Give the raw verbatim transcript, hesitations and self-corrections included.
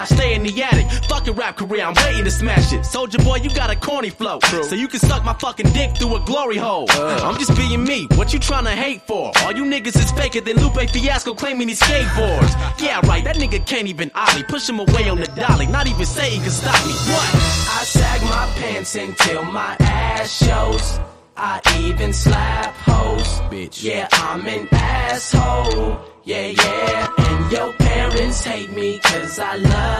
I stay in the attic, fucking rap career, I'm waiting to smash it. Soldier boy, you got a corny flow, True. So you can suck my fucking dick through a glory hole. uh. I'm just being me, what you tryna hate for? All you niggas is faker than Lupe Fiasco claiming he skateboards. Yeah right, that nigga can't even ollie. Push him away on the dolly, not even say he can stop me. What? I sag my pants until my ass shows. I even slap hoes. Bitch. Yeah, I'm an asshole. Yeah, yeah. And your parents hate me cause I love